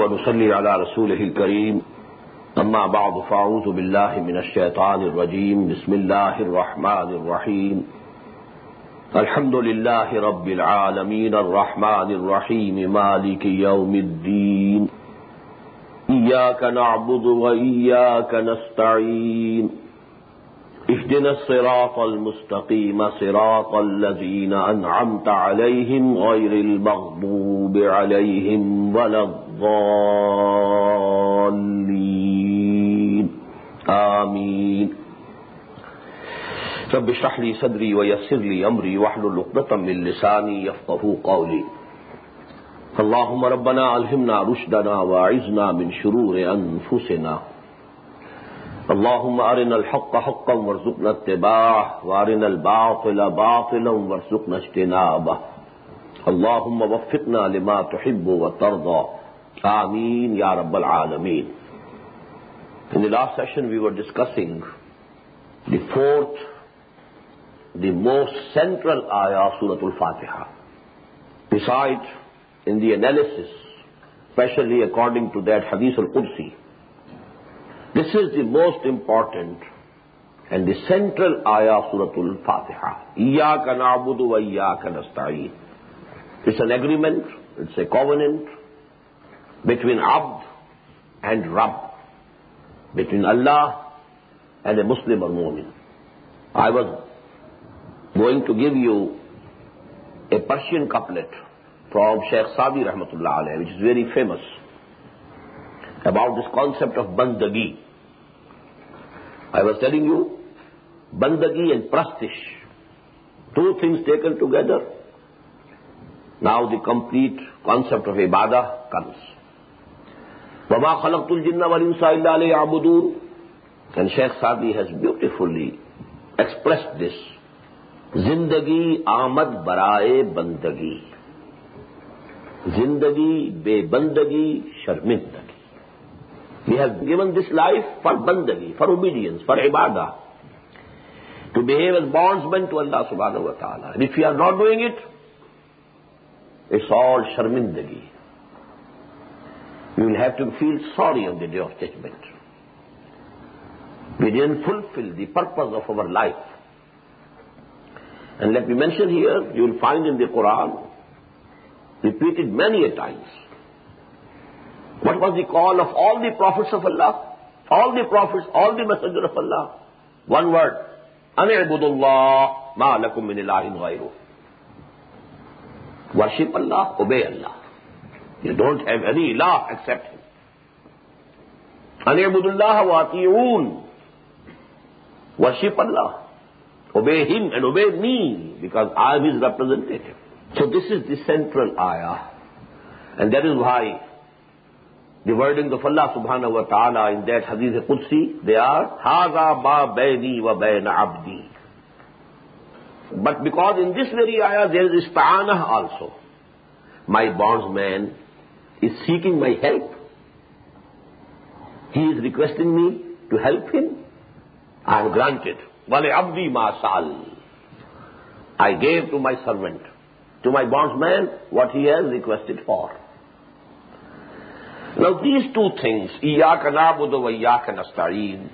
ونصلي على رسوله الكريم أما بعد فأعوذ بالله من الشيطان الرجيم بسم الله الرحمن الرحيم الحمد لله رب العالمين الرحمن الرحيم مالك يوم الدين إياك نعبد وإياك نستعين اهدنا الصراط المستقيم صراط الذين أنعمت عليهم غير المغضوب عليهم ولا الضالين آمين رب اشرح لي صدري ويسر لي أمري واحلل عقدة من لساني يفقهوا قولي اللهم ربنا ألهمنا رشدنا وأعذنا من شرور أنفسنا اللهم أرنا الحق حقا وارزقنا اتباعه وأرنا الباطل باطلا وارزقنا اجتنابه اللهم وفقنا لما تحب وترضى آمين يا رب العالمين. In the last session we were discussing the fourth, the most central ayah of Surah Al-Fatiha. Besides, in the analysis, especially according to that Hadith al-Qudsi, this is the most important and the central ayah of Surah Al-Fatiha. Iyaka na'budu wa iyaka nasta'een. It's an agreement, it's a covenant between Abd and Rabb, between Allah and a Muslim or Mu'min. I was going to give you a Persian couplet from Shaykh Sadi Rahmatullah Alayhi, which is very famous, about this concept of bandagi. I was telling you, bandagi and prastish, two things taken together. Now the complete concept of ibadah comes. وَمَا خَلَقْتُ الْجِنَّ وَالْإِنسَ إِلَّا لِيَعْبُدُونَ. And Shaykh Sadi has beautifully expressed this. Zindagi आमद बराए बंदगी, जिंदगी बेबंदगी शर्मिंदगी. We have given this life for bandagi, for obedience, for ibadah, to behave as bondsmen to Allah subhanahu wa ta'ala. And if we are not doing it, it's all sharmindagi. We will have to feel sorry on the day of judgment. We didn't fulfill the purpose of our life. And let me mention here, you will find in the Quran, repeated many a times. What was the call of all the prophets of Allah? All the prophets, all the messengers of Allah. One word. An'ibudullah ma lakum min ilahin ghayruh. Worship Allah, obey Allah. You don't have any ilah except Him. An'ibudullah wa ati'oon. Worship Allah. Obey Him and obey me, because I am His representative. So this is the central ayah. And that is why the wordings of Allah subhanahu wa ta'ala in that Hadith Qudsi, they are, هَذَا مَا بَيْنِي وَبَيْنَ عَبْدِي. But because in this very ayah there is ista'anah also. My bondsman is seeking my help. He is requesting me to help him. I am granted. وَلِعَبْدِي مَا سَأَلْ. I gave to my servant, to my bondsman, what he has requested for. Now these two things, إِيَّاكَ نَعْبُدُ وَإِيَّاكَ نَسْتَعِينُ,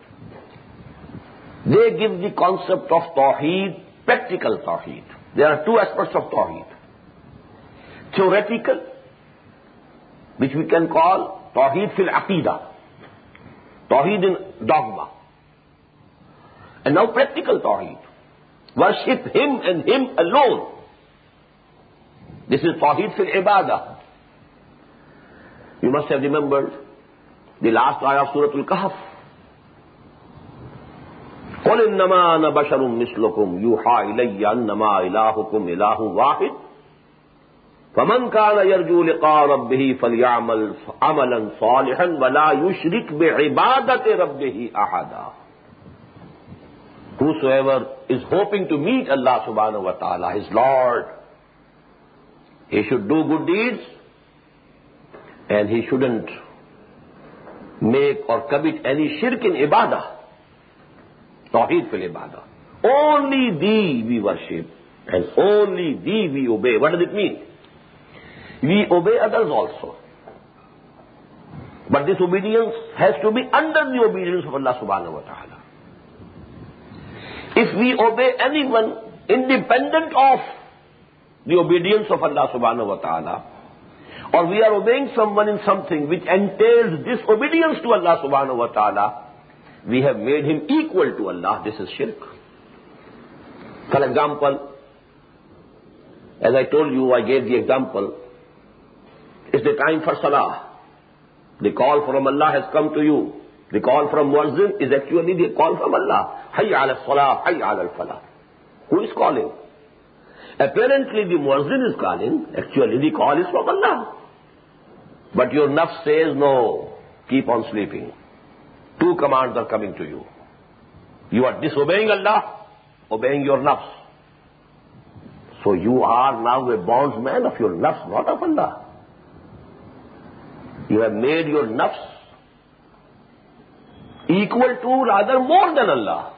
they give the concept of Tawheed, practical Tawheed. There are two aspects of Tawheed. Theoretical, which we can call Tawheed fil Aqidah, Tawheed in dogma. And now practical Tawheed. Worship Him and Him alone. This is Tawheed fil Ibadah. You must have remembered the last ayah of Surah Al-Kahf. قُلْ إِنَّمَا أَنَا بَشَرٌ مِثْلُكُمْ يُوحَى إِلَيَّ أَنَّمَا إِلَٰهُكُمْ إِلَٰهٌ وَاحِدٌ فَمَنْ كَانَ يَرْجُو لِقَاءَ رَبِّهِ فَلْيَعْمَلْ عَمَلًا صَالِحًا وَلَا يُشْرِكْ بِعِبَادَةِ رَبِّهِ أَحَدًا. Whosoever is hoping to meet Allah subhanahu wa ta'ala, his Lord, he should do good deeds, and he shouldn't make or commit any shirk in ibadah. Tawheed fil ibadah. Only Thee we worship, and only Thee we obey. What does it mean? We obey others also. But this obedience has to be under the obedience of Allah subhanahu wa ta'ala. If we obey anyone independent of the obedience of Allah subhanahu wa ta'ala, or we are obeying someone in something which entails disobedience to Allah subhanahu wa ta'ala, we have made him equal to Allah. This is shirk. For example, as I told you, I gave the example, it's the time for salah. The call from Allah has come to you. The call from muazzin is actually the call from Allah. Hayya ala salah, hayya ala al-falah. Who is calling? Apparently the muazzin is calling. Actually the call is from Allah. But your nafs says, no, keep on sleeping. Two commands are coming to you. You are disobeying Allah, obeying your nafs. So you are now a bondsman of your nafs, not of Allah. You have made your nafs equal to, rather more than Allah.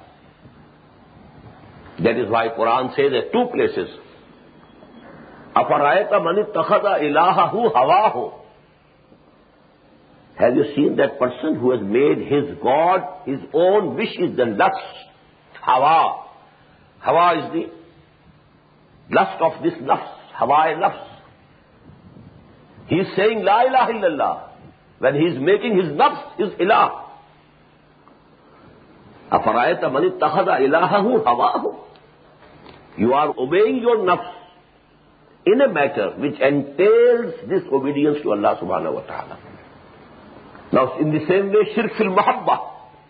That is why Quran says at two places, أَفَرَأَيْتَ مَنِ اتَّخَذَ إِلَٰهَهُ هَوَاهُ. Have you seen that person who has made his God his own wishes and lusts? Hawa. Hawa is the lust of this nafs. Hawa is nafs. He is saying La ilaha illallah when he is making his nafs his ilah. أَفَرَأَيْتَ مَنِ اتَّخَذَ إِلَٰهَهُ هَوَاهُ. You are obeying your nafs in a matter which entails disobedience to Allah subhanahu wa ta'ala. Now, in the same way, shirk fil mahabbah,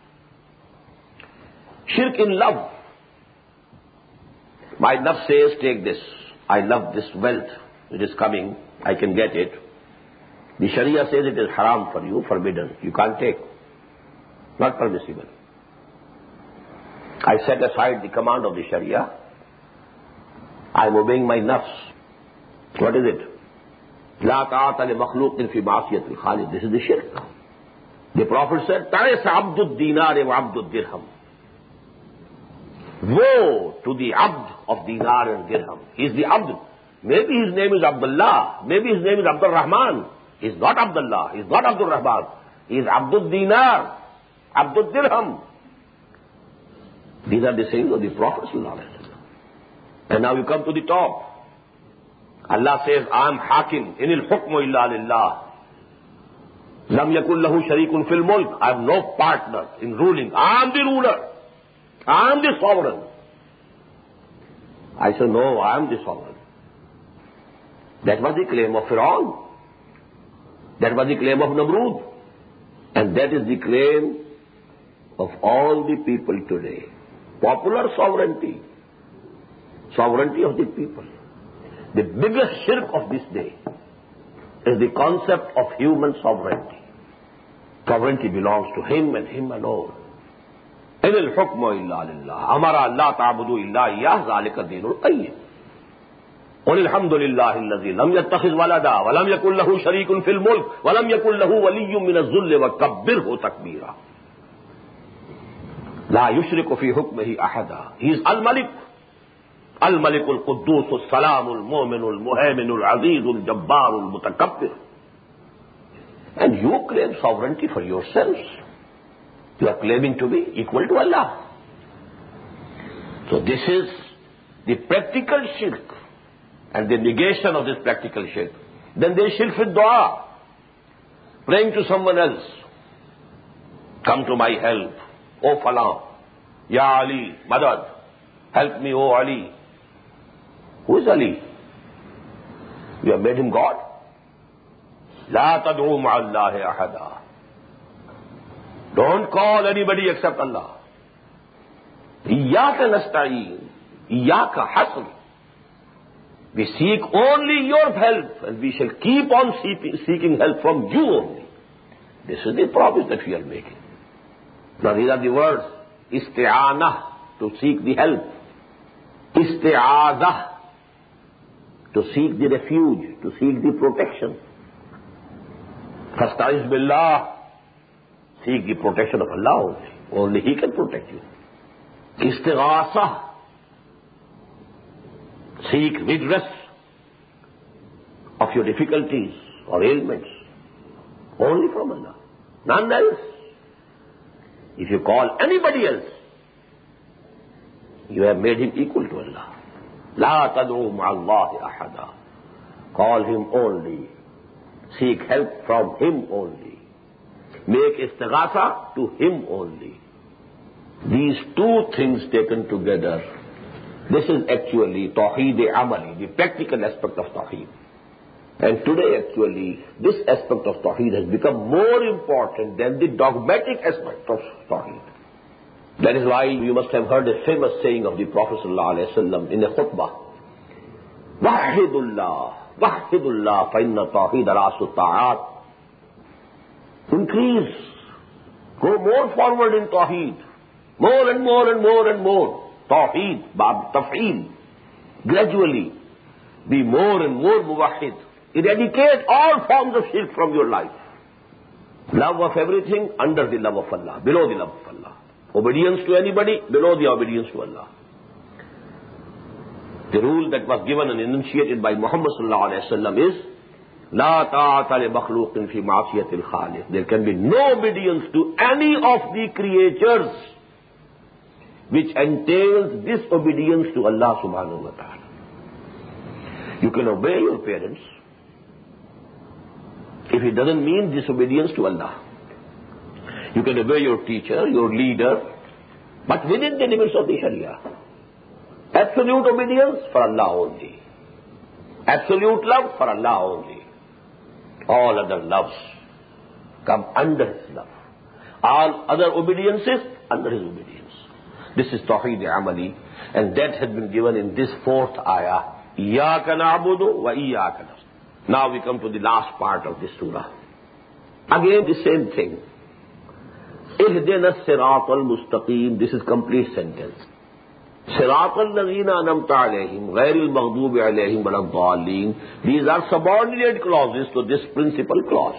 shirk in love. My nafs says, take this. I love this wealth. It is coming. I can get it. The Sharia says it is haram for you, forbidden. You can't take. Not permissible. I set aside the command of the Sharia. I am obeying my nafs. What is it? La ta'ata li makhluqin fi ma'asiyat al-khaliq. This is the shirk. The Prophet said, Ta'isa abdud dinar wa abdud dirham. Woe to the abd of dinar and dirham. He is the abd. Maybe his name is Abdullah. Maybe his name is Abdul Rahman. He is not Abdullah. He is not Abdul Rahman. He is abdud dinar, abdud dirham. These are the sayings of the Prophet sallallahu alaihi wasallam. And now you come to the top. Allah says, I am hakim. Inil hukmu illa lillah. Lam yakun lahu sharikun fil mulk. I have no partner in ruling. I am the ruler. I am the sovereign. I say, no, I am the sovereign. That was the claim of Fir'aun. That was the claim of Namrud. And that is the claim of all the people today. Popular sovereignty. Sovereignty of the people. The biggest shirk of this day is the concept of human sovereignty. Sovereignty belongs to him and him alone. إِنِ الْحُكْمُ إِلَّا لِلَّهِ أَمَرَ لَا تَعْبُدُوا إِلَّا إِيَّاهُ ذَلِكَ الدِّينُ الْقَيِّمُ قُلِ الْحَمْدُ لِلَّهِ الَّذِي لَمْ يَتَّخِذْ وَلَدًا وَلَمْ يَكُنْ لَهُ شَرِيكٌ فِي الْمُلْكِ وَلَمْ يَكُنْ لَهُ وَلِيٌّ مِّنَ الذُّلِّ وَكَبِّرْهُ تَكْبِيرًا. لَا يُشْرِكُ فِي حُكْمِهِ أَحَدًا. He is Al-Malik. Al-Malik al-Quddus al-Salam al-Mu'min al-Muhaymin al-Aziz al-Jabbar al-Mutakabbir. And you claim sovereignty for yourselves. You are claiming to be equal to Allah. So this is the practical shirk and the negation of this practical shirk. Then there is shirk with dua. Praying to someone else. Come to my help. O Falah. Ya Ali. Madad. Help me, O Ali. Who is Ali? You have made him God. La tad'u ma'allahi ahada. Don't call anybody except Allah. Iyaka nasta'een. Iyaka hasr. We seek only your help and we shall keep on seeking help from you only. This is the promise that we are making. Now these are the words. Isti'anah, to seek the help. Isti'adah, to seek the refuge, to seek the protection. Fasta'iz billah, seek the protection of Allah only. Only He can protect you. Istighasah, seek redress of your difficulties or ailments. Only from Allah. None else. If you call anybody else, you have made him equal to Allah. La tad'u ma'allahi ahada. Call him only. Seek help from him only. Make istighatha to him only. These two things taken together, this is actually Tawheed-e-Amali, the practical aspect of Tawheed. And today actually, this aspect of Tawheed has become more important than the dogmatic aspect of Tawheed. That is why you must have heard a famous saying of the Prophet ﷺ in a khutbah. Wahidullah, Wahidullah, fa inna Tawheed rasu ta'at. Increase. Go more forward in Tawheed. More and more and more and more. Tawheed, Bab Taf'eel. Gradually, be more and more muwahid. Eradicate all forms of shirk from your life. Love of everything under the love of Allah, below the love of Allah. Obedience to anybody, below the obedience to Allah. The rule that was given and enunciated by Muhammad sallallahu alaihi wasallam is, La ta'ata li makhluqin fi ma'asiyatil khaliq. There can be no obedience to any of the creatures which entails disobedience to Allah subhanahu wa ta'ala. You can obey your parents if it doesn't mean disobedience to Allah. You can obey your teacher, your leader, but within the limits of the Sharia. Absolute obedience for Allah only. Absolute love for Allah only. All other loves come under His love. All other obediences under His obedience. This is Tawheed-e-Amali, and that has been given in this fourth ayah. Iyaka na'budu wa iyaka nasta'in. Now we come to the last part of this surah. Again the same thing. Ihdina as-sirata al-mustaqim. This is complete sentence. Sirata al-lazina anamta alayhim, ghayril maghdubi alayhim waladdallin. These are subordinate clauses to this principal clause.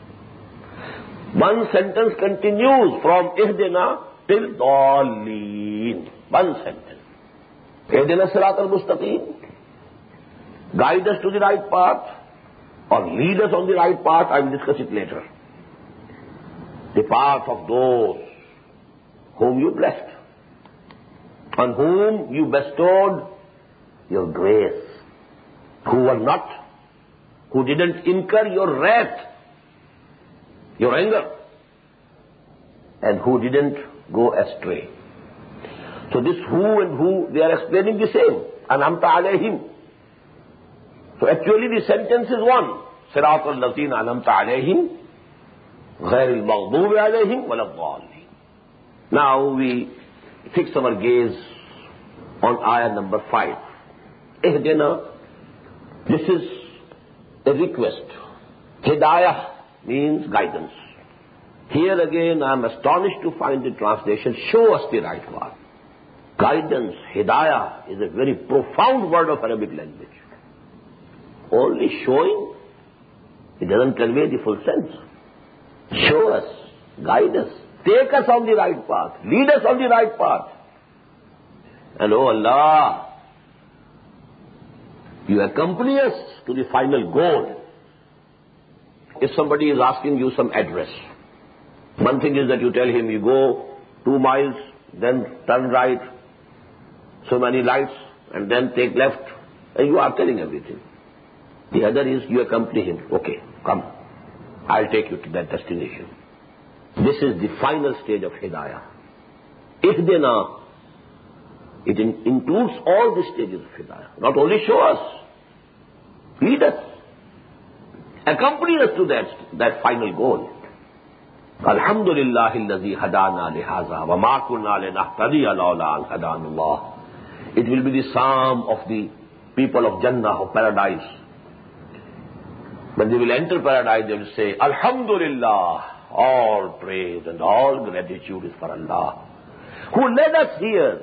One sentence continues from Ihdina till Dallin. One sentence. Ihdina as-sirata al-mustaqim. Guide us to the right path, or lead us on the right path. I will discuss it later. The path of those whom you blessed, on whom you bestowed your grace, who were not, who didn't incur your wrath, your anger, and who didn't go astray. So this who and who, they are explaining the same. Anamta alayhim. So actually the sentence is one. Sirat al-lazina anamta alayhim, غير المغضوب عليهم ولا الضالين. Now we fix our gaze on ayah number 5. Ihdina, this is a request. Hidayah means guidance. Here again I am astonished to find the translation, show us the right path. Guidance, hidayah, is a very profound word of Arabic language. Only showing, it doesn't convey the full sense. Show us, guide us, take us on the right path, lead us on the right path. And oh Allah, you accompany us to the final goal. If somebody is asking you some address, one thing is that you tell him you go 2 miles, then turn right, so many lights, and then take left, and you are telling everything. The other is you accompany him. Okay, come. I'll take you to that destination. This is the final stage of Hidayah. Ihdina, it includes all the stages of Hidayah. Not only show us, lead us, accompany us to that final goal. Alhamdulillahi alladhi hadana lihaza wa ma kunna linahtadiya lawla an hadanallah. It will be the psalm of the people of Jannah, of paradise. When they will enter paradise, they will say, Alhamdulillah, all praise and all gratitude is for Allah, who led us here.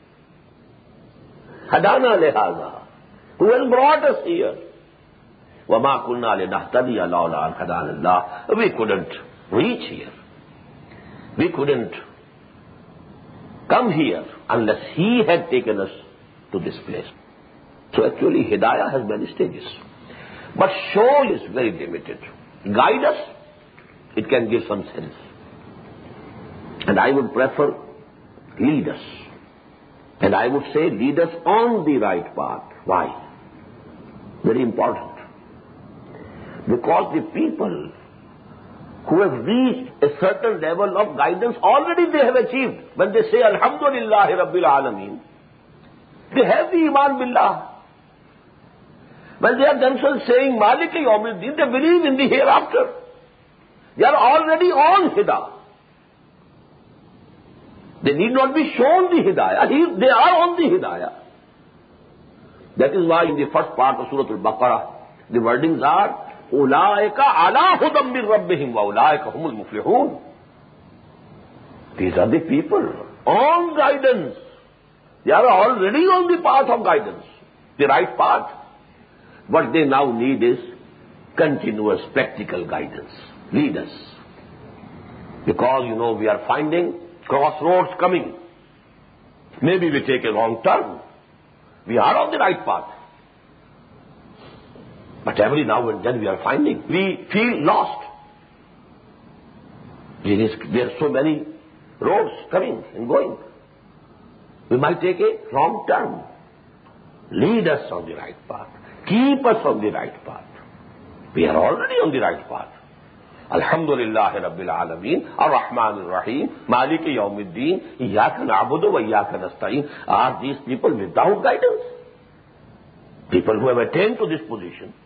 Hadana lehaza, who has brought us here. وَمَا كُنَّا لِنَهْتَدِيَ لَوْلَا أَنْ هَدَانَ اللَّهُ. We couldn't reach here. We couldn't come here unless He had taken us to this place. So actually, Hidayah has many stages. But show is very limited. Guide us, it can give some sense. And I would prefer lead us. And I would say lead us on the right path. Why? Very important. Because the people who have reached a certain level of guidance already they have achieved. When they say Alhamdulillah Rabbil Alameen, they have the Iman Billah. When they are themselves saying Maliki Yawmiddin, they believe in the hereafter. They are already on Hidayah. They need not be shown the Hidayah. They are on the Hidayah. That is why in the first part of Surah Al-Baqarah, the wordings are أُولَٰئِكَ عَلَىٰ هُدًى مِّن رَبِّهِمْ وَأُولَٰئِكَ هُمُ الْمُفْلِحُونَ. These are the people on guidance. They are already on the path of guidance, the right path. What they now need is continuous practical guidance. Lead us. Because, we are finding crossroads coming. Maybe we take a wrong turn. We are on the right path. But every now and then we are finding, we feel lost. There are so many roads coming and going. We might take a wrong turn. Lead us on the right path. Keep us on the right path. We are already on the right path. Alhamdulillah Rabbil Alameen, Ar-Rahman Ar-Rahim, Maliki Yawmiddin, Iyaka na'budu wa iyaka nasta'in. Are these people without guidance? People who have attained to this position,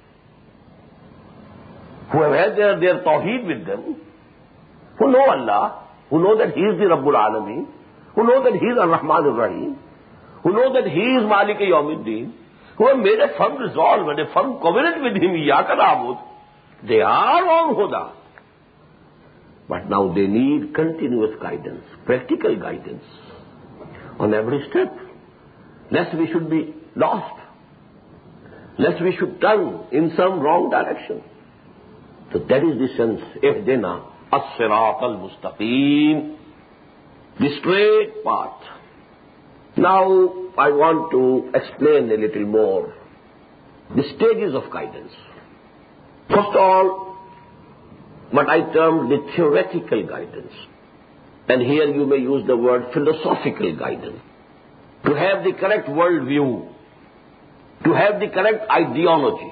who have had their tawheed with them, who know Allah, who know that He is the Rabbul Alameen, who know that He is Ar-Rahman Ar-Rahim, who know that He is Maliki Yawmiddin, who have made a firm resolve and a firm covenant with Him, Iyaka na'budu. They are on Huda. But now they need continuous guidance, practical guidance on every step. Lest we should be lost. Lest we should turn in some wrong direction. So that is the sense. Ihdina as-sirat al-mustaqim. The straight path. Now I want to explain a little more the stages of guidance. First of all, what I term the theoretical guidance. And here you may use the word philosophical guidance. To have the correct worldview, to have the correct ideology,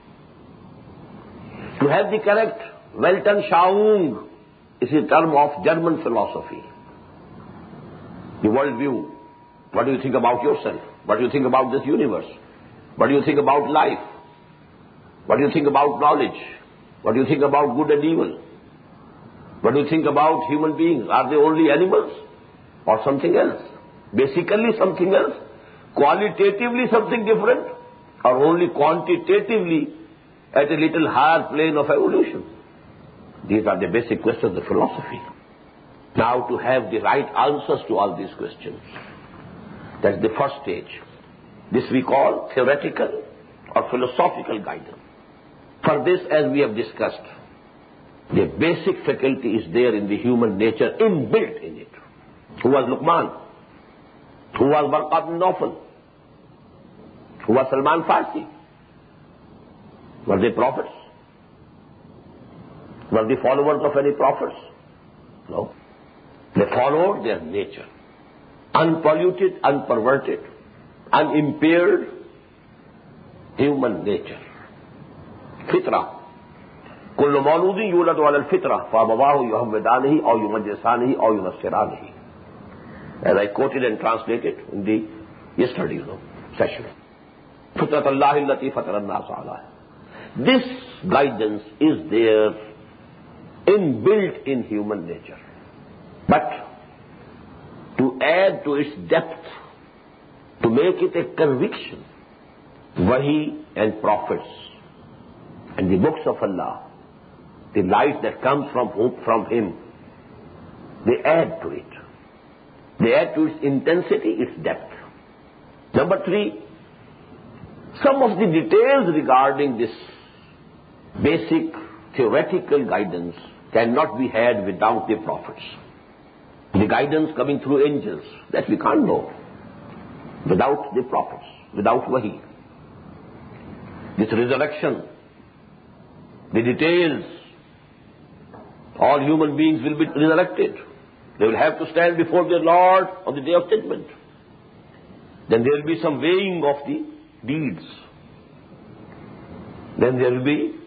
to have the correct Weltanschauung is a term of German philosophy. The worldview. What do you think about yourself? What do you think about this universe? What do you think about life? What do you think about knowledge? What do you think about good and evil? What do you think about human beings? Are they only animals or something else? Basically something else? Qualitatively something different? Or only quantitatively at a little higher plane of evolution? These are the basic questions of philosophy. Now to have the right answers to all these questions. That's the first stage. This we call theoretical or philosophical guidance. For this, as we have discussed, the basic faculty is there in the human nature, inbuilt in it. Who was Luqman? Who was Warqa bin Nawfal? Who was Salman Farsi? Were they prophets? Were they followers of any prophets? No. They followed their nature. Unpolluted, unperverted, unimpaired human nature. Fitra. كل مولود يولد على الفطرة فأبواه يهودانه أو يمجسانه أو ينصرانه. As I quoted and translated in the yesterday session. فطرة الله التي فطر الناس عليها. This guidance is there inbuilt in human nature. But to add to its depth, to make it a conviction, Wahi and prophets and the books of Allah, the light that comes from Him, they add to it. They add to its intensity, its depth. Number 3, some of the details regarding this basic theoretical guidance cannot be had without the prophets. The guidance coming through angels, that we can't know without the prophets, without Wahi. This resurrection, the details, All human beings will be resurrected. They will have to stand before their Lord on the day of judgment. Then there will be some weighing of the deeds. Then there will be,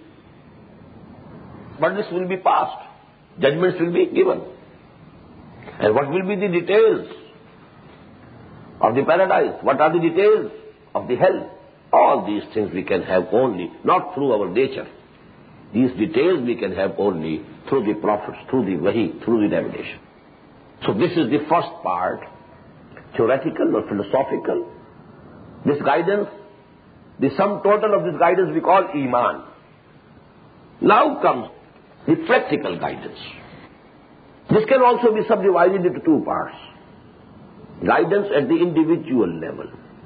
but this will be passed. Judgments will be given. And what will be the details of the paradise? What are the details of the hell? All these things we can have only, not through our nature. These details we can have only through the prophets, through the wahi, through the revelation. So this is the first part, theoretical or philosophical. This guidance, the sum total of this guidance we call Iman. Now comes the practical guidance. This can also be subdivided into two parts. Guidance at the individual level.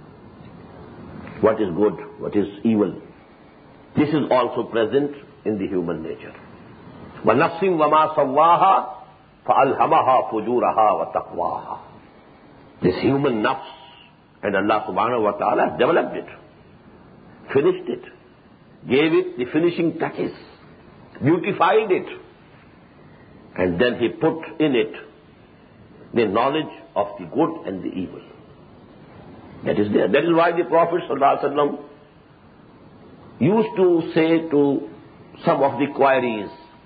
What is good, what is evil. This is also present in the human nature. وَنَفْسٍ وَمَا سَوَّاهَا فَأَلْهَمَهَا فُجُورَهَا وَتَقْوَاهَا. This human nafs, and Allah subhanahu wa ta'ala has developed it, finished it, gave it the finishing touches, beautified it, and then He put in it the knowledge of the good and the evil. That is there. That is why the Prophet sallallahu alaihi wasallam used to say to some of the queries,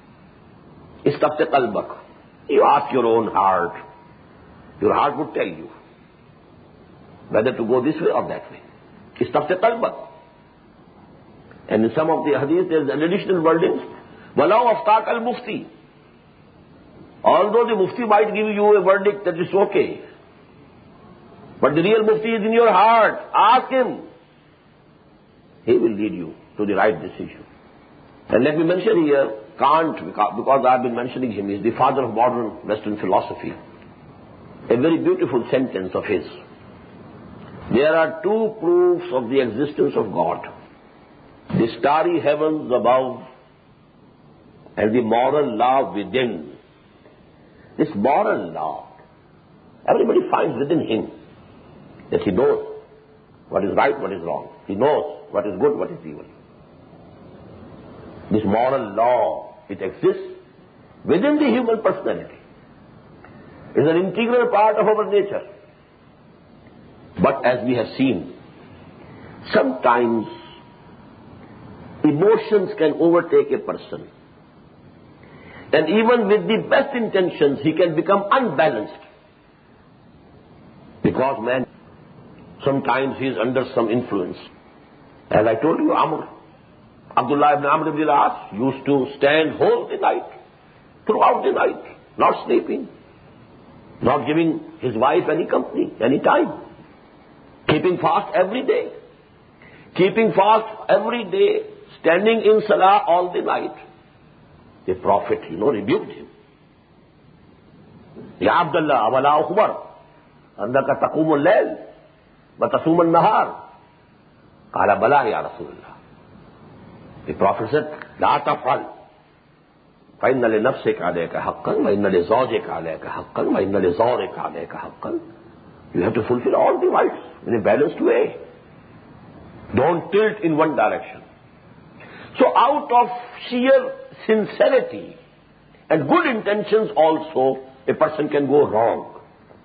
Istafti qalbak. You ask your own heart. Your heart would tell you whether to go this way or that way. Istafti qalbak. And in some of the hadith there is an additional wording, Walau aftaq al-mufti. Although the mufti might give you a verdict that is okay, but the real mufti is in your heart. Ask him. He will lead you to the right decision. And let me mention here, Kant, because I have been mentioning him, is the father of modern Western philosophy. A very beautiful sentence of his. There are two proofs of the existence of God. The starry heavens above and the moral law within. This moral law, everybody finds within him that he knows what is right, what is wrong. He knows what is good, what is evil. This moral law, it exists within the human personality. It is an integral part of our nature. But as we have seen, sometimes emotions can overtake a person. And even with the best intentions, he can become unbalanced. Because man, sometimes he is under some influence. As I told you, Abdullah ibn Amr ibn al-As used to stand whole the night, throughout the night, not sleeping, not giving his wife any company, any time, keeping fast every day, standing in salah all the night. The Prophet, rebuked him. Ya Abdullah, awala ukhbar, annaka taqumu al-layl, wa tasum al-nahar. Qala bala ya Rasulullah. The Prophet said, La taf'al. Fa inna li nafsika alayka haqqan, wa inna li zawjika alayka haqqan, wa inna li zawrika alayka haqqan. You have to fulfill all the rights in a balanced way. Don't tilt in one direction. So out of sheer sincerity and good intentions also, a person can go wrong.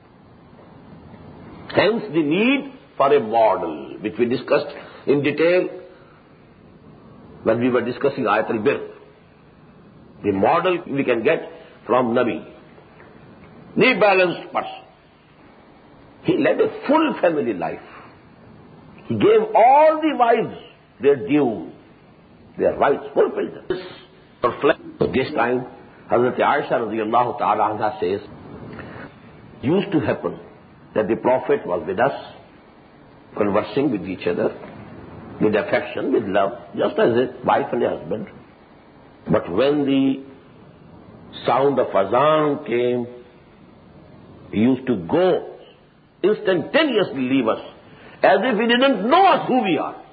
Hence the need for a model, which we discussed in detail when we were discussing Ayat al-Bir. The model we can get from Nabi. The balanced person. He led a full family life. He gave all the wives their due, their rights, fulfilled them. This time, Hazrat Aisha radiyallahu ta'ala anha says, used to happen that the Prophet was with us, conversing with each other, with affection, with love, just as a wife and a husband. But when the sound of azan came, he used to go, instantaneously leave us, as if he didn't know us who we are.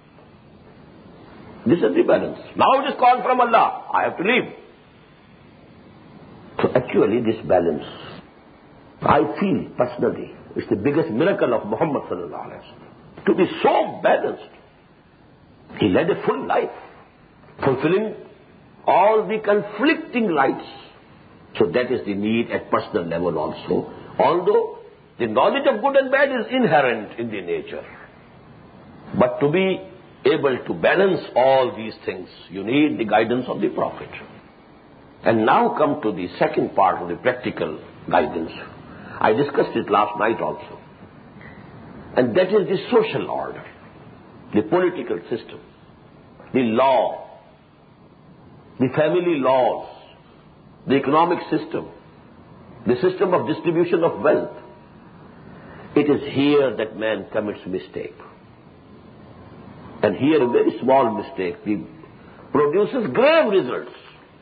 This is the balance. Now it is called from Allah. I have to leave. So actually this balance, I feel personally, is the biggest miracle of Muhammad sallallahu alaihi wasallam. To be so balanced. He led a full life, fulfilling all the conflicting rights So that is the need at personal level also. Although the knowledge of good and bad is inherent in the nature. But to be able to balance all these things, you need the guidance of the Prophet. And now come to the second part of the practical guidance. I discussed it last night also. And that is the social order, the political system, the law, the family laws, the economic system, the system of distribution of wealth. It is here that man commits mistake. And here a very small mistake produces grave results.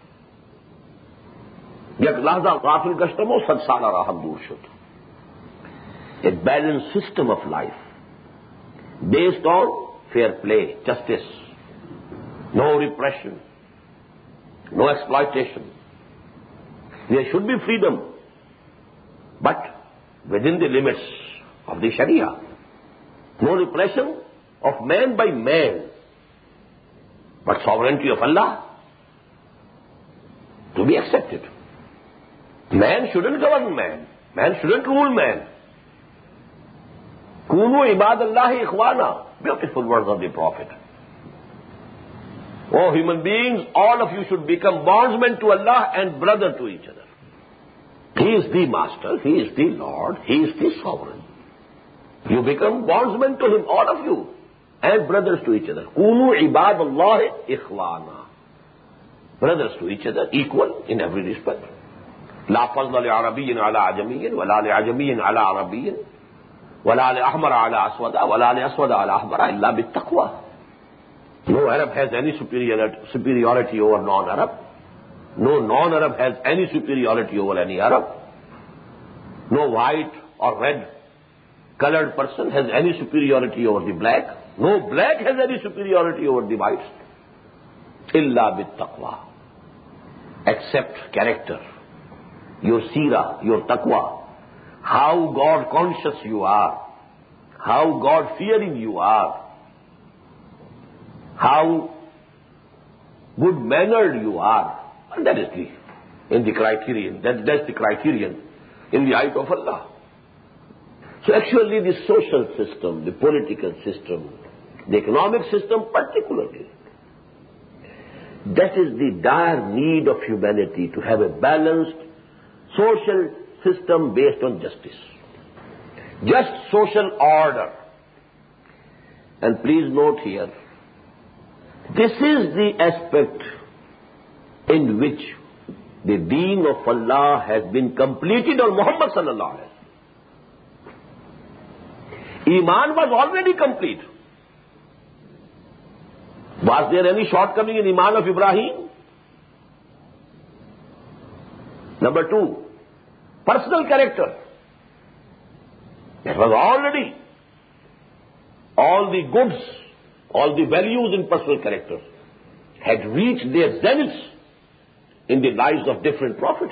A balanced system of life based on fair play, justice, no repression, no exploitation. There should be freedom, but within the limits of the Sharia. No repression of man by man, but sovereignty of Allah to be accepted. Man shouldn't govern man. Man shouldn't rule man. Kunu ibadallahi ikhwana. Beautiful words of the Prophet. Oh human beings, all of you should become bondsmen to Allah and brother to each other. He is the master, he is the Lord, he is the sovereign. You become bondsmen to him, all of you, and brothers to each other. Kunu ibadallahi ikhwana. Brothers to each other, equal in every respect. La fadla li arabiyyin ala ajamiyyin, wa la li ajamiyyin ala arabiyyin, wa la li ahmara ala aswada, wa la li aswada ala ahmara, illa bit taqwa. No Arab has any superiority over non-Arab. No non-Arab has any superiority over any Arab. No white or red colored person has any superiority over the black. No black has any superiority over the whites. Illa bit taqwa. Except character, your seerah, your taqwa, how God conscious you are, how God fearing you are, how good mannered you are. And that is the criterion. That's the criterion in the eyes of Allah. So actually the social system, the political system, the economic system particularly, that is the dire need of humanity, to have a balanced social system based on justice. Just social order. And please note here, this is the aspect in which the deen of Allah has been completed on Muhammad sallallahu alaihi wasallam. Iman was already complete. Was there any shortcoming in Iman of Ibrahim? Number two, personal character. That was already all the goods, all the values in personal character had reached their zeniths in the lives of different prophets.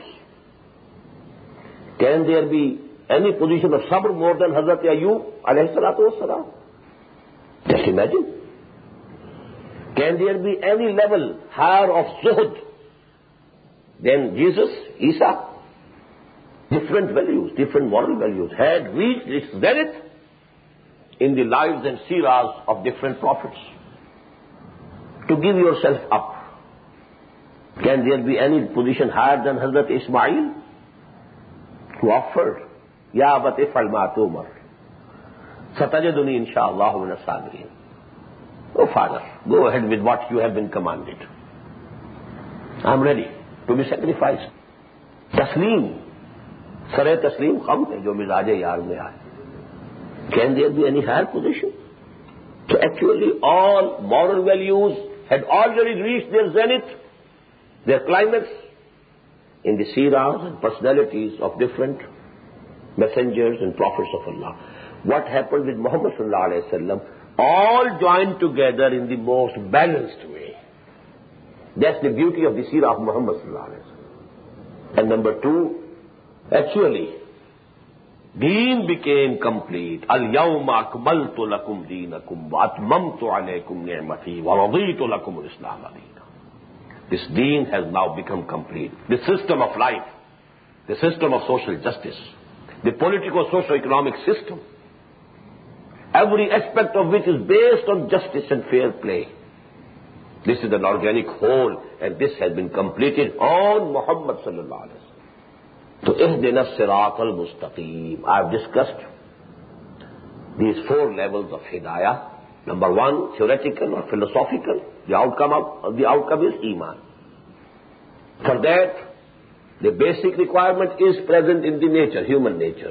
Can there be any position of sabr more than Hazrat Ayyub alayhi salatu wassalam? Just imagine. Can there be any level higher of zuhd than Jesus, Isa? Different values, different moral values had reached its zenith in the lives and seerahs of different prophets. To give yourself up. Can there be any position higher than Hazrat Ismail, who offered, Ya abat if'al ma tu'mar, satajiduni insha'Allah min as-sabirin. Oh Father, go ahead with what you have been commanded. I'm ready to be sacrificed. Tasleem, sare tasleem kham hai jo mizaaj yaar mein aaye. Can there be any higher position? So actually all moral values had already reached their zenith, their climax, in the seerahs and personalities of different messengers and prophets of Allah. What happened with Muhammad sallallahu alaihi wasallam? All joined together in the most balanced way. That's the beauty of the seerah of Muhammad sallallahu alaihi wasallam. And number two, actually, deen became complete. Al-yawma akmaltu lakum deenakum wa atmamtu alaykum ni'mati wa raditu lakum al-islam deena. This deen has now become complete. The system of life the system of social justice, the politico-socio-economic system, every aspect of which is based on justice and fair play. This is an organic whole, and this has been completed on Muhammad sallallahu alaihi wasallam. So, ihdina as-sirat al-mustaqim. I have discussed these 4 levels of hidayah. Number 1, theoretical or philosophical. The outcome is iman. For that, the basic requirement is present in the nature, human nature.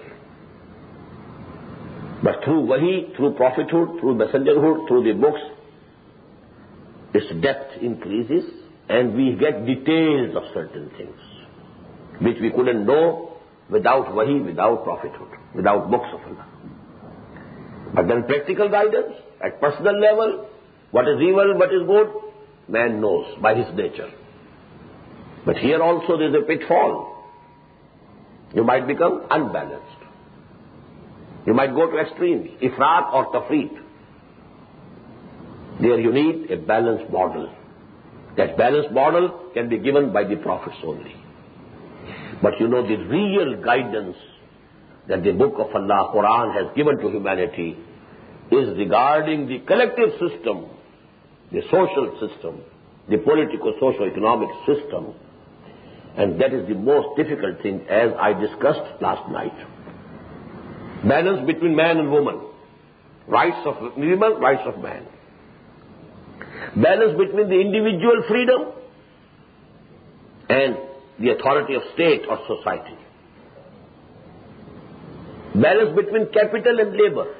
But through wahi, through prophethood, through messengerhood, through the books, its depth increases and we get details of certain things which we couldn't know without wahi, without prophethood, without books of Allah. But then practical guidance at personal level, what is evil, what is good, man knows by his nature. But here also there is a pitfall. You might become unbalanced. You might go to extremes, ifrat or tafreet. There you need a balanced model. That balanced model can be given by the prophets only. But you know, the real guidance that the book of Allah, Quran, has given to humanity is regarding the collective system, the social system, the politico-socio-economic system. And that is the most difficult thing, as I discussed last night. Balance between man and woman, rights of animal, rights of man. Balance between the individual freedom and the authority of state or society. Balance between capital and labor.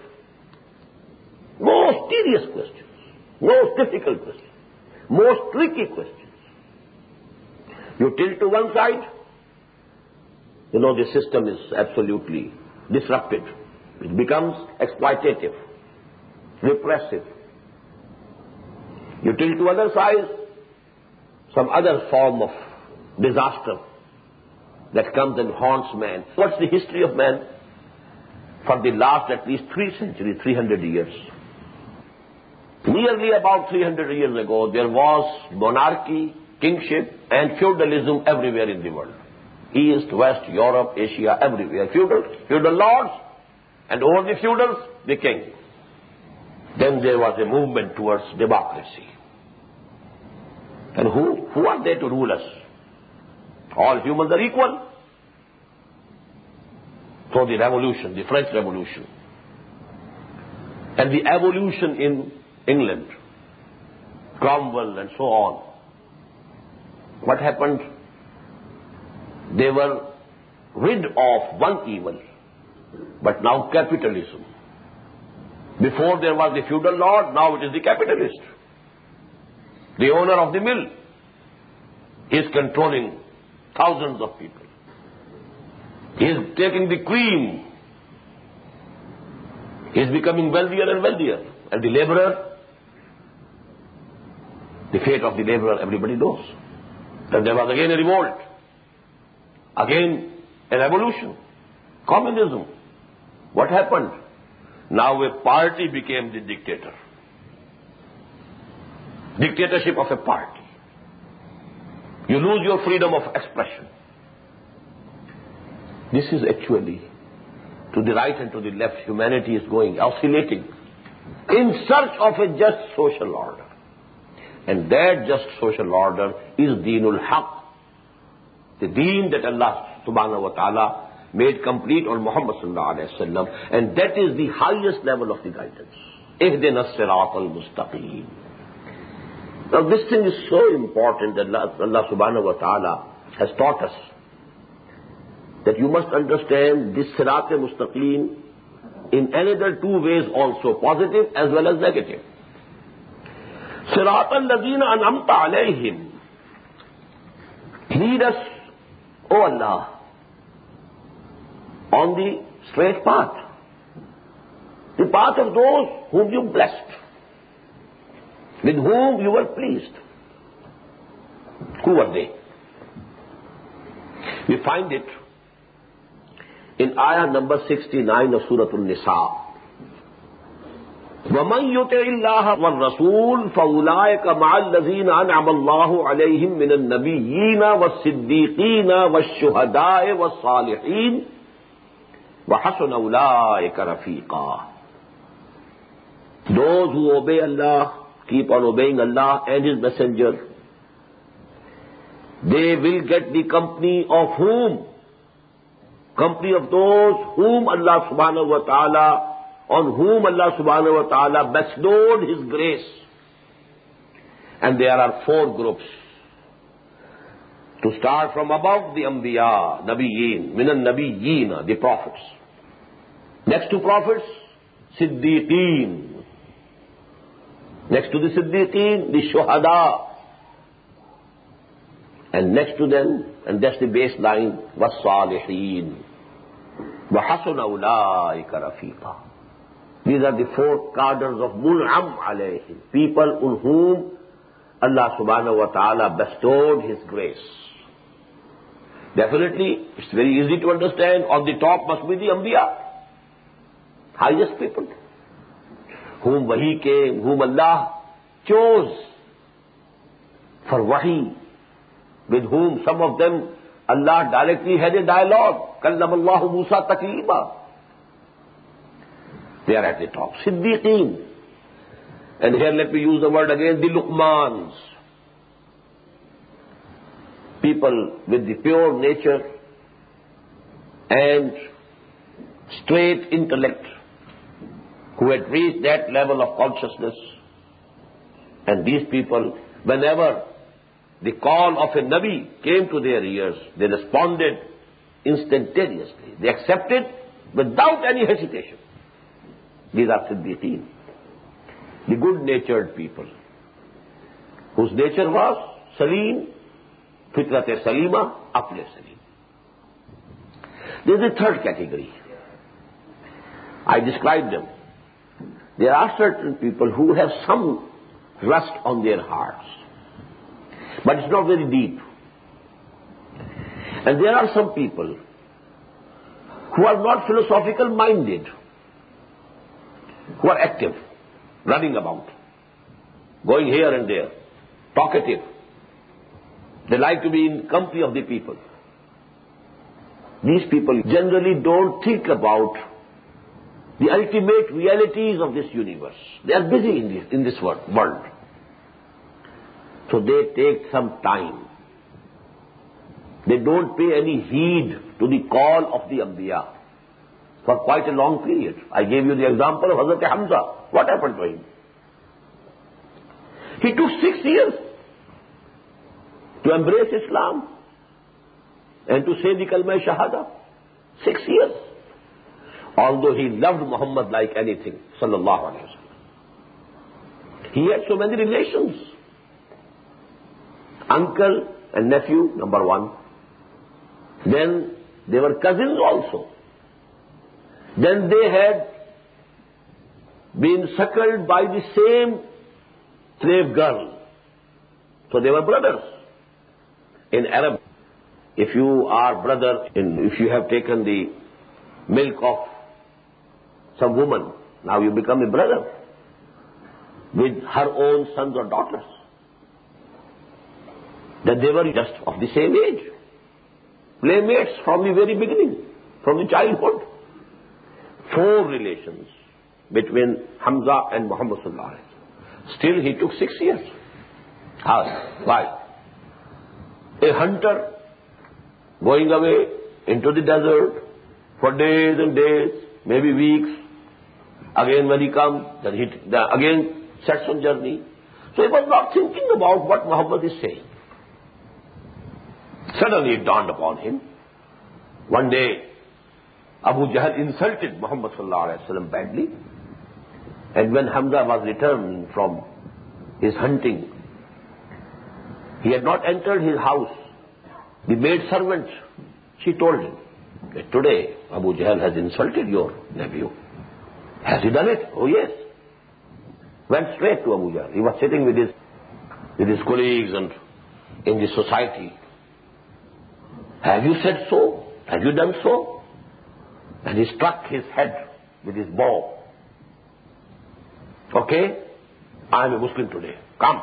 Most tedious questions, most difficult questions, most tricky questions. You tilt to one side, you know the system is absolutely disrupted. It becomes exploitative, repressive. You tilt to other side, some other form of disaster that comes and haunts man. What's the history of man? For the last at least 3 centuries, 300 years. Nearly about 300 years ago, there was monarchy, kingship, and feudalism everywhere in the world. East, West, Europe, Asia, everywhere. Feudal lords, and over the feudals, the king. Then there was a movement towards democracy. And who are they to rule us? All humans are equal. So the revolution, the French Revolution, and the evolution in England, Cromwell and so on. What happened? They were rid of one evil, but now capitalism. Before there was the feudal lord, now it is the capitalist. The owner of the mill is controlling thousands of people. He is taking the cream. He is becoming wealthier and wealthier. And the laborer, the fate of the laborer, everybody knows. Then there was again a revolt. Again a revolution. Communism. What happened? Now a party became the dictator. Dictatorship of a party. You lose your freedom of expression. This is actually, to the right and to the left, humanity is going, oscillating, in search of a just social order. And that just social order is Deenul Haq, the deen that Allah subhanahu wa ta'ala made complete on Muhammad sallallahu alayhi wa sallam, and that is the highest level of the guidance. Ihdina as-sirat al-mustaqim. Now this thing is so important that Allah subhanahu wa ta'ala has taught us that you must understand this sirat al-mustaqim in another 2 ways also, positive as well as negative. Sirat al-ladhina an'amta alayhim. Lead us, O Allah, on the straight path. The path of those whom you blessed, with whom you were pleased. Who are they? We find it in ayah number 69 of Surah An-Nisa. وَمَن يُطِعِ اللَّهَ وَالرَّسُولَ فَأُولَٰئِكَ مَعَ الَّذِينَ أَنْعَمَ اللَّهُ عَلَيْهِم مِّنَ النَّبِيِّينَ وَالصِّدِّيقِينَ وَالشُّهَدَاءِ وَالصَّالِحِينَ وَحَسُنَ أُولَٰئِكَ رَفِيقًا. Those who obey Allah, keep on obeying Allah and His Messenger, they will get the company of whom? Company of those whom Allah subhanahu wa ta'ala, on whom Allah subhanahu wa ta'ala bestowed His grace. And there are 4 groups. To start from above, the Anbiya, Nabiyyin, Minan Nabiyyin, the prophets. Next to prophets, Siddiqeen. Next to the Siddiqeen, the Shuhada. And next to them, and that's the baseline, was-Salihin. وَحَسُنَ أُولَٰئِكَ رَفِيقًا. These are the 4 cadres of Mun'am alayhim, people on whom Allah subhanahu wa ta'ala bestowed His grace. Definitely, it's very easy to understand, on the top must be the Anbiya, highest people, whom Wahi came, whom Allah chose for Wahi, with whom some of them Allah directly had a dialogue. كَلَّمَ اللَّهُ مُوسَى تَكْلِيمًا. They are at the top. Siddiqeen. And here let me use the word again, the Luqmans. People with the pure nature and straight intellect, who had reached that level of consciousness. And these people, whenever the call of a Nabi came to their ears, they responded instantaneously. They accepted without any hesitation. These are Siddiqeen, the good-natured people, whose nature was Salim, Fitrat-e Salima, Aql-e Salim. There is a third category. I described them. There are certain people who have some rust on their hearts, but it's not very deep. And there are some people who are not philosophical-minded, who are active, running about, going here and there, talkative. They like to be in company of the people. These people generally don't think about the ultimate realities of this universe. They are busy in this world. So they take some time. They don't pay any heed to the call of the Anbiya for quite a long period. I gave you the example of Hazrat Hamza. What happened to him? He took 6 years to embrace Islam and to say the Kalma Shahada. 6 years. Although he loved Muhammad like anything, sallallahu alayhi wa sallam. He had so many relations. Uncle and nephew, number 1. Then they were cousins also. Then they had been suckled by the same slave girl. So they were brothers. In Arab, if you are brother, if you have taken the milk of some woman, now you become a brother with her own sons or daughters. Then they were just of the same age, playmates from the very beginning, from the childhood. 4 relations between Hamza and Muhammad sallallahu alaihi wasallam. Still he took 6 years. How? Why? A hunter going away into the desert for days and days, maybe weeks. Again when he comes, then he again sets on journey. So he was not thinking about what Muhammad is saying. Suddenly it dawned upon him. One day, Abu Jahl insulted Muhammad sallallahu alaihi wasallam badly. And when Hamza was returning from his hunting, he had not entered his house. The maid servant, she told him that today Abu Jahl has insulted your nephew. Has he done it? Oh yes. Went straight to Abu Jahl. He was sitting with his colleagues and in the society. Have you said so? Have you done so? And he struck his head with his bow. Okay, I am a Muslim today. Come.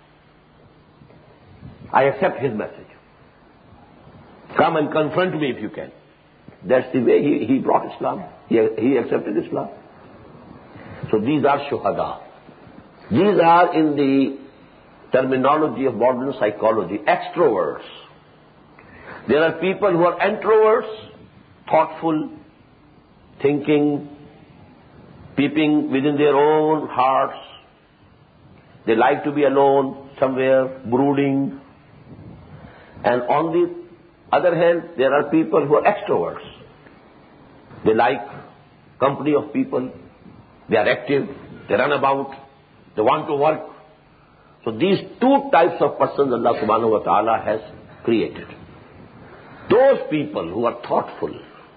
I accept his message. Come and confront me if you can. That's the way he brought Islam. He accepted Islam. So these are shuhada. These are, in the terminology of modern psychology, extroverts. There are people who are introverts, thoughtful, thinking, peeping within their own hearts. They like to be alone somewhere, brooding. And on the other hand, there are people who are extroverts. They like company of people. They are active. They run about. They want to work. So these two types of persons Allah subhanahu wa ta'ala has created. Those people who are thoughtful,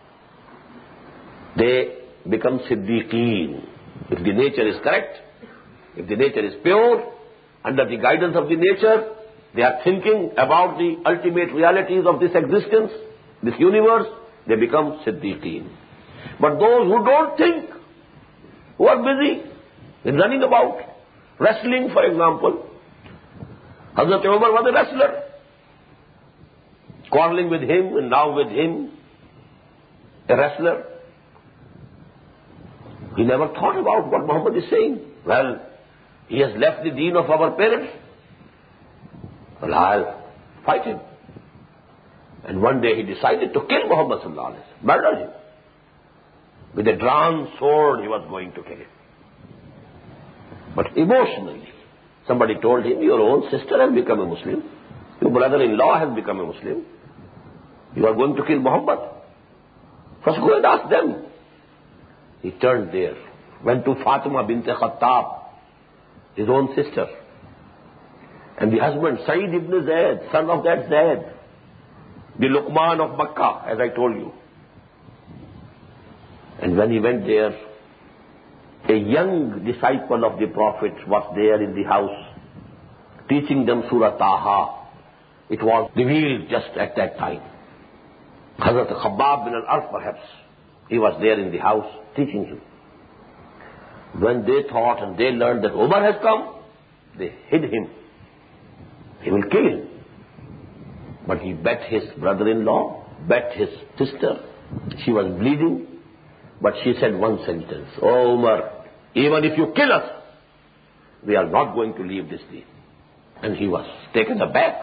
they become siddiqeen. If the nature is correct, if the nature is pure, under the guidance of the nature, they are thinking about the ultimate realities of this existence, this universe, they become siddiqeen. But those who don't think, who are busy in running about, wrestling, for example. Hazrat Umar was a wrestler, quarreling with him and now with him, a wrestler. He never thought about what Muhammad is saying. Well, he has left the deen of our parents. Well, I'll fight him. And one day he decided to kill Muhammad sallallahu alaihi wasallam, murder him. With a drawn sword he was going to kill him. But emotionally, somebody told him, your own sister has become a Muslim. Your brother-in-law has become a Muslim. You are going to kill Muhammad. First go and ask them. He turned there, went to Fatima bint Khattab, his own sister. And the husband, Sa'id ibn Zayd, son of that Zayd, the Luqman of Makkah, as I told you. And when he went there, a young disciple of the Prophet was there in the house, teaching them Surah Taha. It was revealed just at that time. Hazrat Khabbab bin al-Arf, perhaps, he was there in the house, teaching him. When they thought and they learned that Umar has come, they hid him. He will kill him. But he bet his brother-in-law, bet his sister. She was bleeding, but she said one sentence, "Oh Umar, even if you kill us, we are not going to leave this deen." And he was taken aback.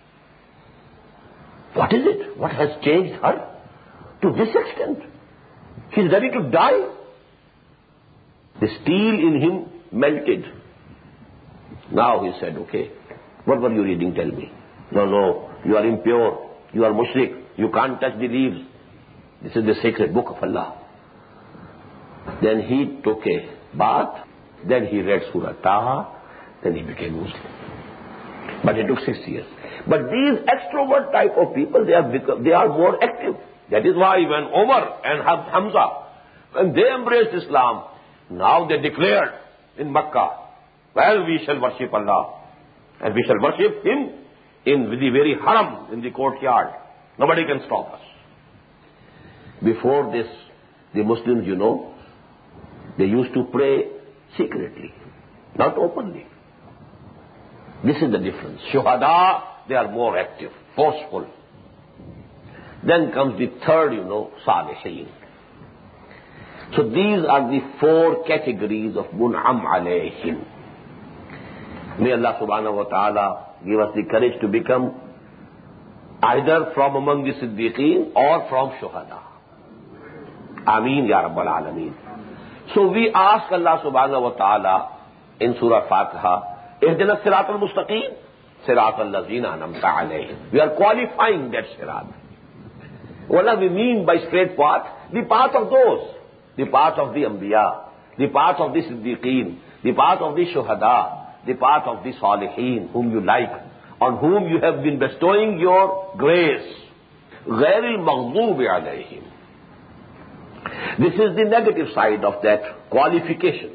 What is it? What has changed her to this extent? She is ready to die. The steel in him melted. Now he said, okay, what were you reading? Tell me. No, you are impure. You are mushrik. You can't touch the leaves. This is the sacred book of Allah. Then he took a bath. Then he read Surah Taha. Then he became Muslim. But it took 6 years. But these extrovert type of people, they are more active. That is why when Umar and Hamza, when they embraced Islam, now they declared in Makkah, well, we shall worship Allah. And we shall worship Him in the very haram, in the courtyard. Nobody can stop us. Before this, the Muslims, they used to pray secretly, not openly. This is the difference. Shuhada, they are more active, forceful. Then comes the third, Salihin. So these are the 4 categories of Mun'am alayhim. May Allah subhanahu wa ta'ala give us the courage to become either from among the Siddiqeen or from Shuhada. Ameen Ya Rabbal Alameen. So we ask Allah subhanahu wa ta'ala in Surah Fatiha, Ihdina Sirat al-Mustaqim, Sirat al-Lazina anamta alayhim. We are qualifying that Sirat. What do we mean by straight path? The path of those. The path of the Anbiya. The path of the Siddiqeen. The path of the Shuhada. The path of the Salihin, whom you like, on whom you have been bestowing your grace. غَيْرِ الْمَغْضُوبِ عَلَيْهِمْ. This is the negative side of that qualification.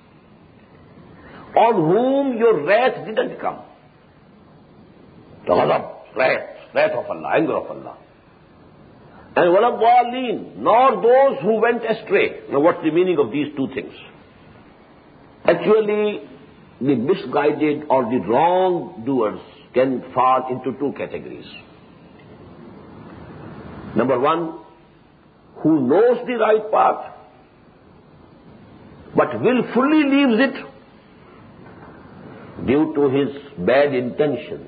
On whom your wrath didn't come. The ghadab, wrath of Allah, anger of Allah. And wala dhalin, nor those who went astray. Now what's the meaning of these two things? Actually, the misguided or the wrongdoers can fall into two categories. Number one, who knows the right path, but willfully leaves it due to his bad intentions.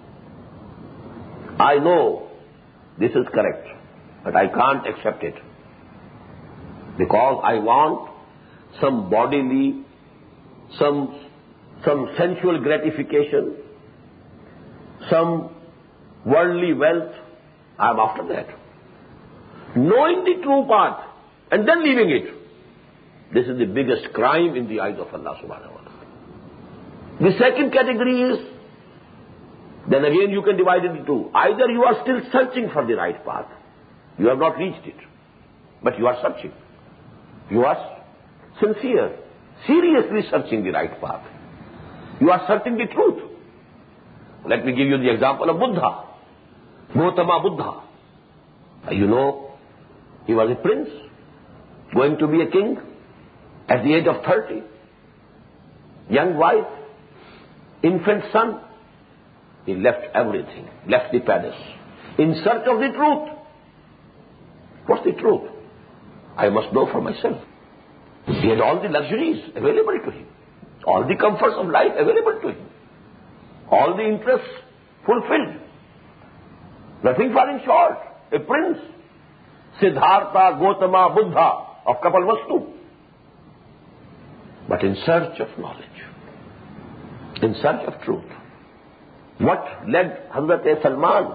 I know this is correct, but I can't accept it because I want some bodily, some sensual gratification, some worldly wealth. I am after that. Knowing the true path and then leaving it, this is the biggest crime in the eyes of Allah subhanahu wa ta'ala. The second category is, then again you can divide it into two. Either you are still searching for the right path, you have not reached it, but you are searching. You are sincere, seriously searching the right path. You are searching the truth. Let me give you the example of Buddha, Gautama Buddha. You know, he was a prince, going to be a king at the age of 30. Young wife, infant son. He left everything, left the palace, in search of the truth. What's the truth? I must know for myself. He had all the luxuries available to him, all the comforts of life available to him, all the interests fulfilled. Nothing falling short. A prince, Siddhartha, Gautama, Buddha of Kapilavastu. But in search of knowledge, in search of truth. What led Hazrat Salman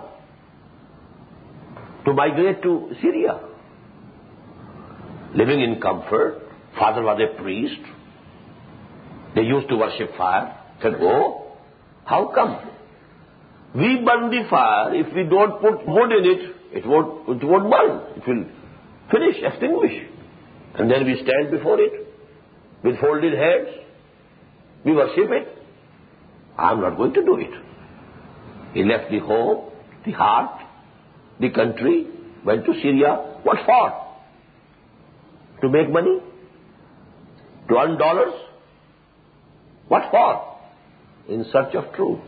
to migrate to Syria? Living in comfort. Father was a priest. They used to worship fire. Said, oh, how come? We burn the fire. If we don't put wood in it, it won't burn. It will finish, extinguish. And then we stand before it with folded hands. We worship it. I am not going to do it. He left the home, the heart, the country, went to Syria. What for? To make money? To earn dollars? What for? In search of truth.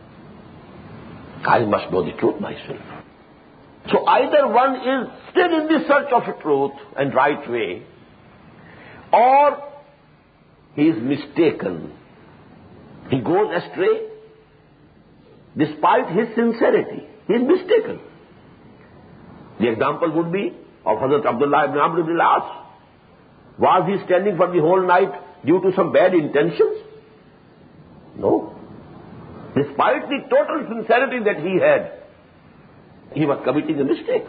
I must know the truth myself. So either one is still in the search of truth and right way, or he is mistaken. He goes astray despite his sincerity. He is mistaken. The example would be of Hazrat Abdullah ibn Amr ibn al-As. Was he standing for the whole night due to some bad intentions? No. Despite the total sincerity that he had, he was committing a mistake.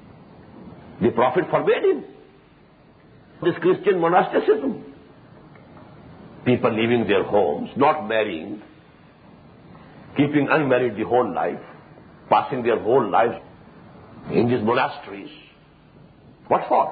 The Prophet forbade him. This Christian monasticism. People leaving their homes, not marrying, keeping unmarried the whole life, passing their whole lives in these monasteries. What for?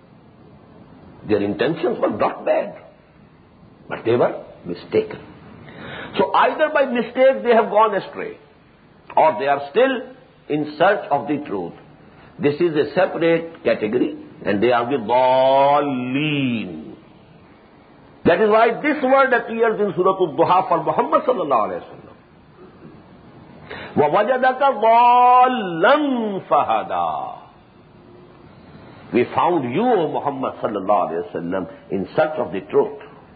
Their intentions were not bad, but they were mistaken. So either by mistake they have gone astray, or they are still in search of the truth. This is a separate category, and they are the Dhalleen. That is why this word appears in Surah Al-Duha for Muhammad sallallahu alayhi wa sallam. وَوَجَدَكَ ضَالًّا فَهَدَى. We found you, O Muhammad sallallahu alayhi wa sallam, in search of the truth.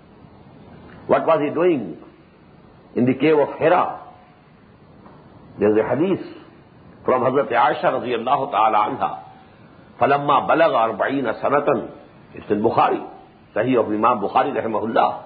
What was he doing in the cave of Hira? There is a hadith from Hazrat Aisha radiyallahu ta'ala anha. فَلَمَّا بَلَغَ 40 سَنَةً. It's in Bukhari, Sahih of Imam Bukhari rahimahullah.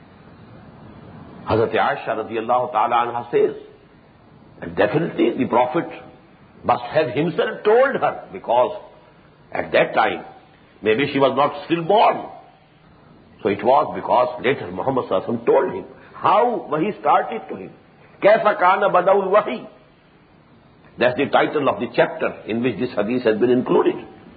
Hazrat Aisha radiyallahu ta'ala anha says, and definitely the Prophet must have himself told her, because at that time, maybe she was not still born. So it was because later Muhammad sallallahu alaihi wasallam told him how wahi started to him. Kaisa kana bada'ul wahi. That's the title of the chapter in which this hadith has been included.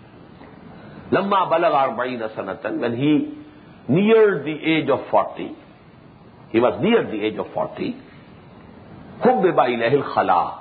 Lamma balagha 40 sanatan, when he neared the age of 40, he was near the age of 40, hubbiba ilayhi al-khala.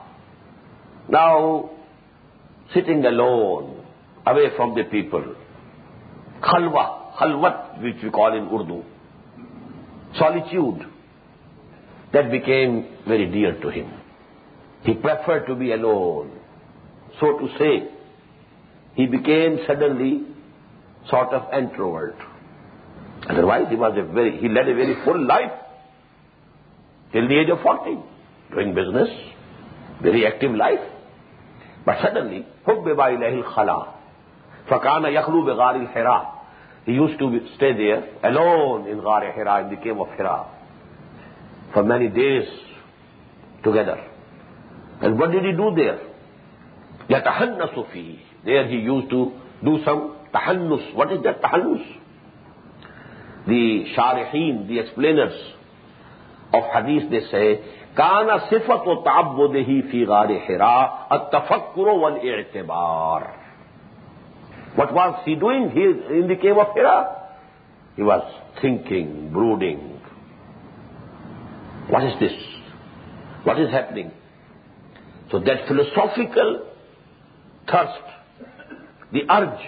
Now, sitting alone, away from the people, khalwat, which we call in Urdu, solitude, that became very dear to him. He preferred to be alone. So to say, he became suddenly sort of introvert. Otherwise, he led a very full life till the age of 40, doing business, very active life. But suddenly, حُبِّبَ إِلَيْهِ الْخَلَى فَكَانَ يَخْلُو بِغَارِ الْحِرَى. He used to stay there alone in Ghar Hira, in the cave of Hira, for many days together. And what did he do there? يَتَحَنَّسُ فِيهِ. There he used to do some tahannus. What is that tahannus? The sharihin, the explainers of hadith, they say, كَانَ صِفَةُ تَعَبُّدِهِ فِي غَارِ حِرَى التَّفَكُّرُ وَالْإِعْتِبَارِ. What was he doing here in the cave of Hira? He was thinking, brooding. What is this? What is happening? So that philosophical thirst, the urge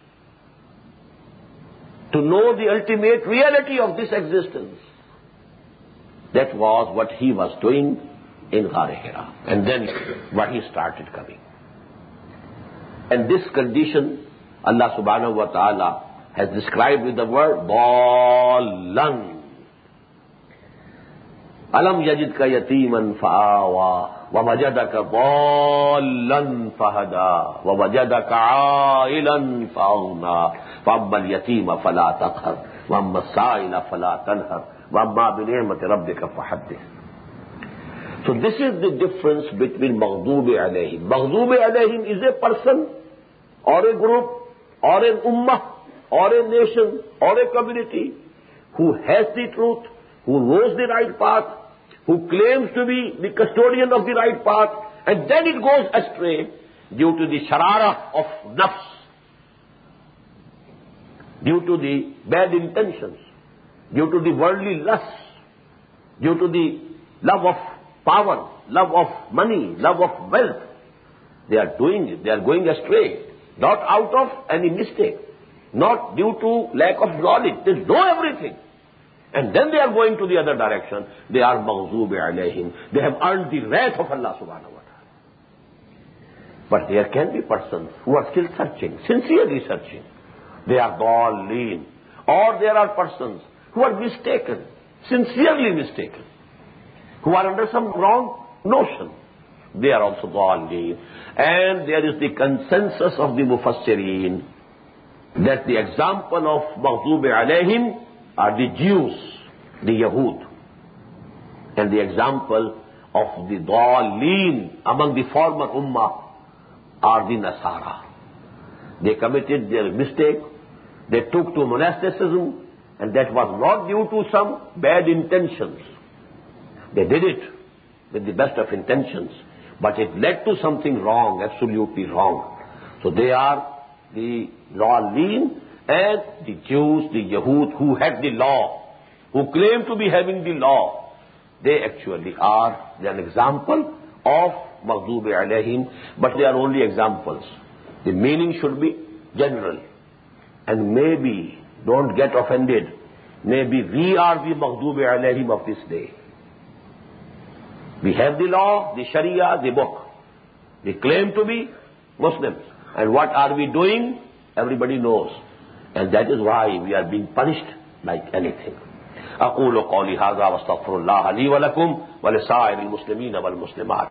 to know the ultimate reality of this existence, that was what he was doing in Ghar Hira. And then what he started coming. And this condition, Allah subhanahu wa ta'ala has described with the word ضَالًّا. أَلَمْ يَجِدْكَ يَتِيمًا فَآوَى وَوَجَدَكَ ضَالًّا فَهَدَى وَوَجَدَكَ عَائِلًا فَأَغْنَى فَأَمَّا الْيَتِيمَ فَلَا تَقْهَرْ وَأَمَّا السَّائِلَ فَلَا تَنْهَرْ وَأَمَّا بِنِعْمَةِ رَبِّكَ فَحَدِّثْ. So this is the difference between مَغْضُوبِ عَلَيْهِمْ. مَغْضُوبِ عَلَيْهِمْ is a person or a group or an ummah or a nation or a community who has the truth, who knows the right path, who claims to be the custodian of the right path, and then it goes astray due to the sharara of nafs, due to the bad intentions, due to the worldly lusts, due to the love of power, love of money, love of wealth. They are doing it, they are going astray, not out of any mistake, not due to lack of knowledge. They know everything. And then they are going to the other direction. They are maghzoobi alayhim. They have earned the wrath of Allah subhanahu wa ta'ala. But there can be persons who are still searching, sincerely searching. They are dallin. Or there are persons who are mistaken, sincerely mistaken, who are under some wrong notion. They are also dallin. And there is the consensus of the mufassirin that the example of maghzoobi alayhim are the Jews, the Yahud. And the example of the Dallin among the former Ummah are the Nasara. They committed their mistake, they took to monasticism, and that was not due to some bad intentions. They did it with the best of intentions, but it led to something wrong, absolutely wrong. So they are the Dallin, and the Jews, the Yahud, who had the law, who claim to be having the law, they actually are an example of maghzoobi alayhim, but they are only examples. The meaning should be general. And maybe, don't get offended, maybe we are the maghzoobi alayhim of this day. We have the law, the Sharia, the book. We claim to be Muslims. And what are we doing? Everybody knows. And that is why we are being punished like anything. أقول قولي هذا واستغفر الله لي ولكم ولسائر المسلمين والمسلمات.